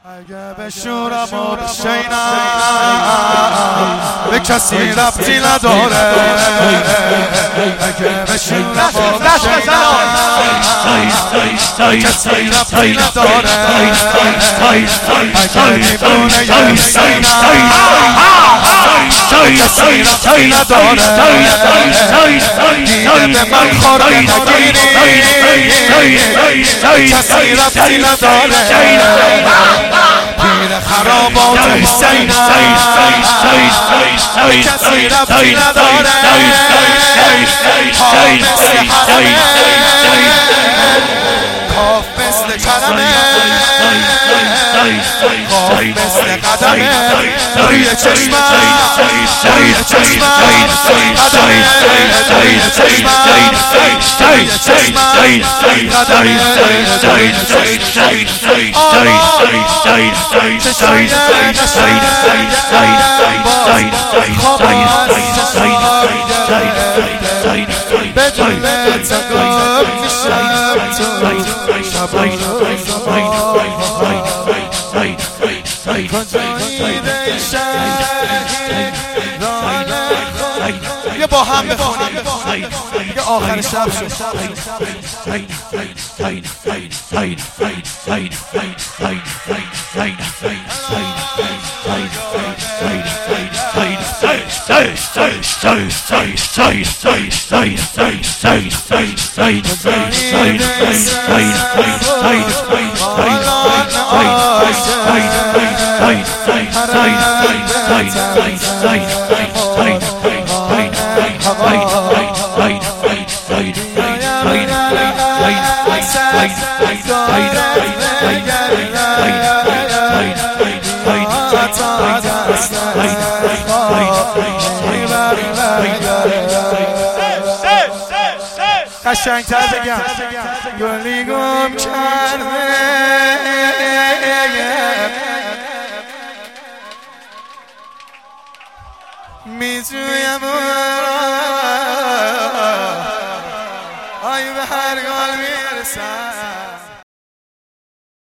اگه به شورم و بشینم به کسی ربطی نداره. اگه به شورم و بشینم به کسی ربطی نداره. اگه دیوونه یه حسینم به کسی ربطی نداره. دیگه به من خورده نگیری به کسی ربطی نداره. پیر خرابات حسین کسی ربطی نداره. کاف مثل کلمه کاف مثل قدمه روی چشمم روی چشمم قدمه روی چشمم روی چشمم قدمه بدون تقاب میشم تو شبای کجاییده شهر یه با هم بخونیم یه آخر شب شد. قشنگ‌تر بگم گلی گم کرده میجویم آی به هر گل میرسم